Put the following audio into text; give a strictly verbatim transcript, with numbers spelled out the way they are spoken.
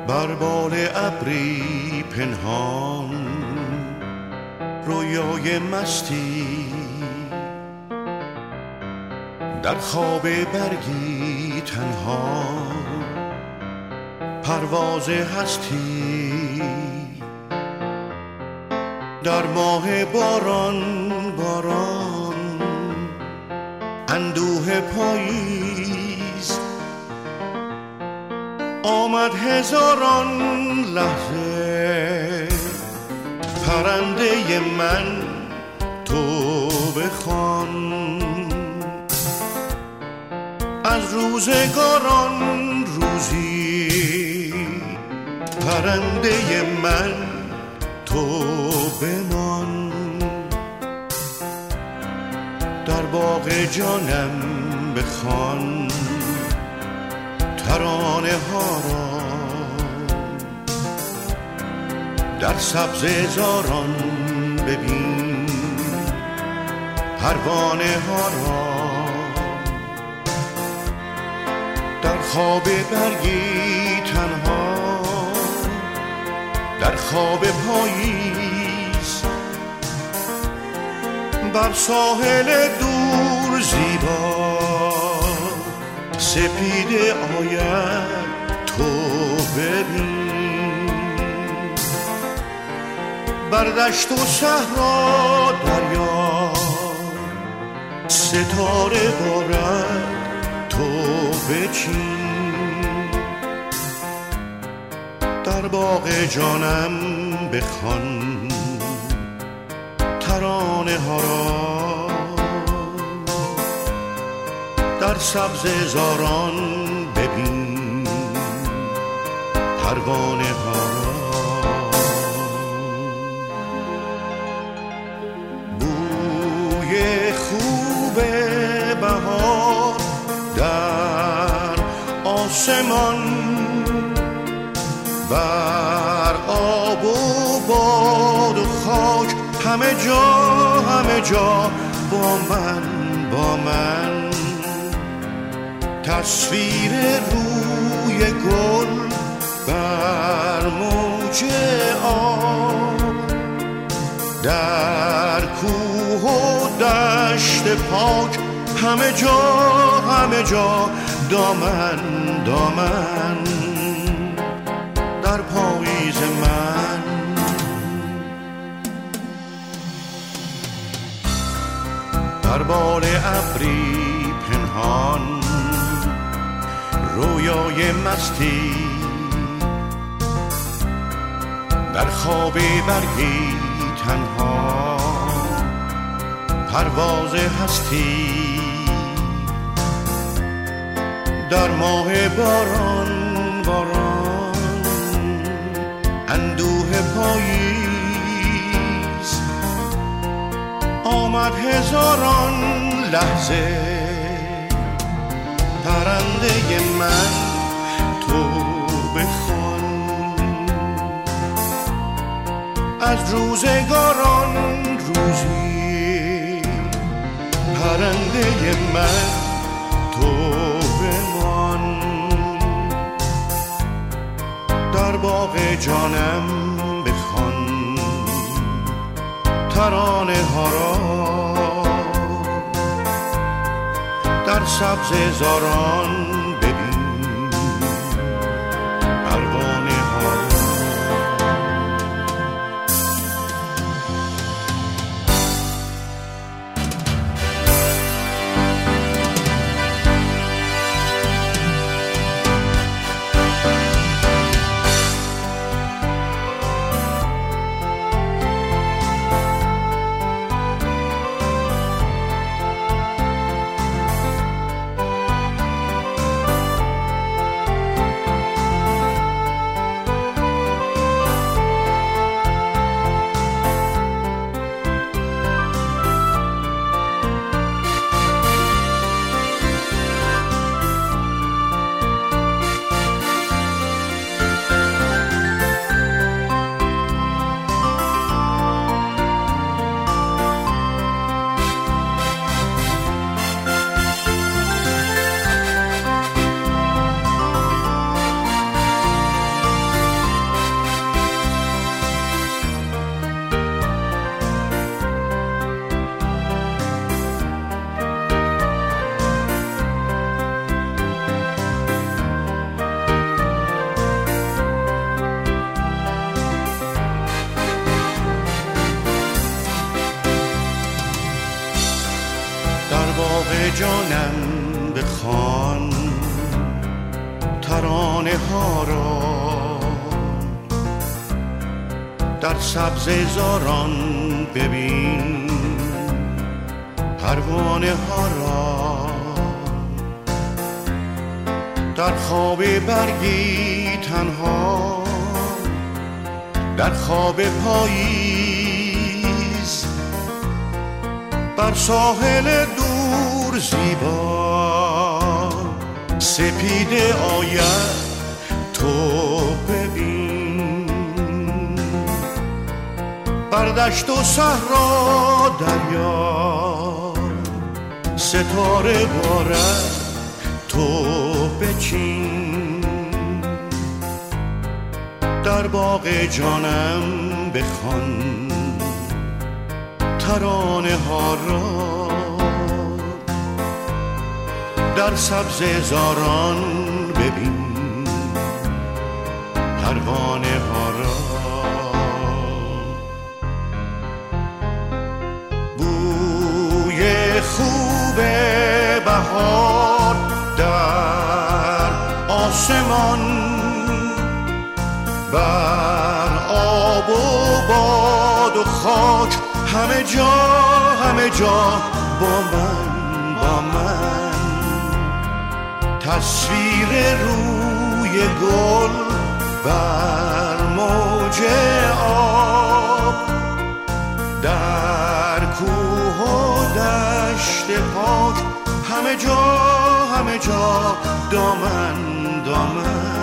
بر بال ابری پنهان رویای مستی، در خواب برگی تنها پرواز هستی، در ماه باران باران اندوه پاییز، آمد هزاران لحظه پرنده من تو بخوان، از روزگاران روزی پرنده من تو بمان، در باغ جانم بخوان ترانه ها را، در سبز زاران ببین پروانه ها را، در خواب برگی تنها در خواب پاییز، بر ساحل دور زیبا سپیده آید تو ببین، بر دشت و صحرا دریا ستاره بارد تو بچین، در باغ جانم بخوان ترانه ها را، در سبز زاران ببین پروانه ها را، بوی خوب بهار در آسمان، بر آب و باد و خاک، همه جا همه جا با من با من، تصویر روی گل بر موج آب، در کوه و دشت پاک، همه جا همه جا دامن دامن، در پاییز من در بال ابری پنهان رویای مستی، در خواب برگی تنها پرواز هستی، در ماه باران باران اندوه پاییز، آمد هزاران لحظه پرنده من تو بخوان، از روزگاران روزی پرنده من تو بمان، در باغ جانم بخوان ترانه ها را، در سبز زاران ببین پروانه ها را. جانم بخوان ترانه ها را، در سبزه زاران ببین پروانه ها را، در خواب برگی تنها، در خواب پاییز، بر ساحل دور زیبا سپیده آید تو ببین، بر دشت و صحرا دریا ستاره بارد تو بچین، در باغ جانم بخوان ترانه ها را، در سبزه زاران ببین پروانه ها را. بوی خوب بهار در آسمان، بر آب و باد و خاک، همه جا همه جا با من با من، تصویر روی گل بر موج آب، در کوه و دشت پاک، همه جا همه جا دامن دامن.